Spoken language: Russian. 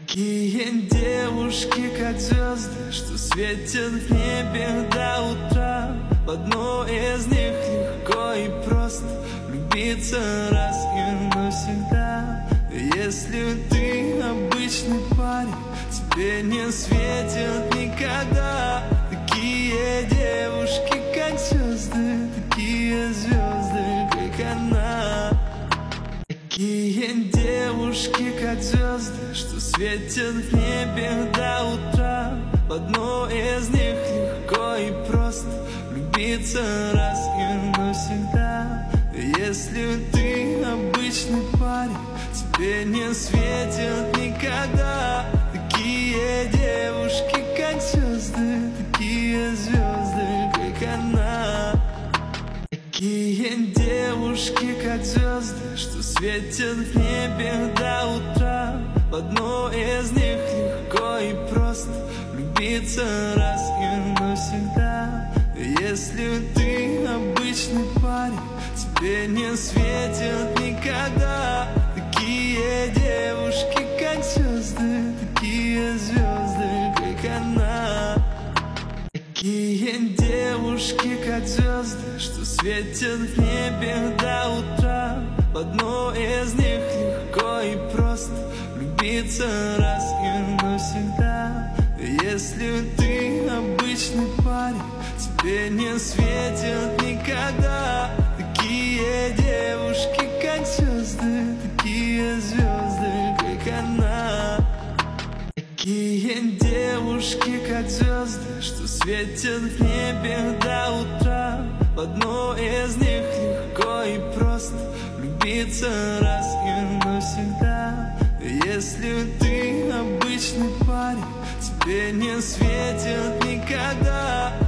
Такие девушки, как звезды, что светят в небе до утра. В одной из них легко и просто влюбиться раз и навсегда. Если ты обычный парень, тебе не светят никогда. Такие девушки, как звезды, такие звезды, как она. Такие девушки, как звезды, что светят в небе до утра. В одной из них легко и просто влюбиться раз и навсегда. Если ты обычный парень, тебе не светят никогда. Такие девушки, как звезды, такие звезды, как она. Такие девушки, как звезды, что светят в небе до утра. В одной из них легко и просто влюбиться раз и навсегда. Если ты обычный парень, тебе не светят никогда. Такие девушки, как звезды, такие звезды, как она. Такие девушки, как звезды, что светят в небе до утра. В одной из них легко и просто влюбиться раз и навсегда. Если ты обычный парень, тебе не светят никогда. Такие девушки, как звезды, такие звезды, как она. Такие девушки, как звезды, что светят в небе до утра. В одной из них легко и просто влюбиться раз и навсегда. Если ты обычный парень, тебе не светят никогда.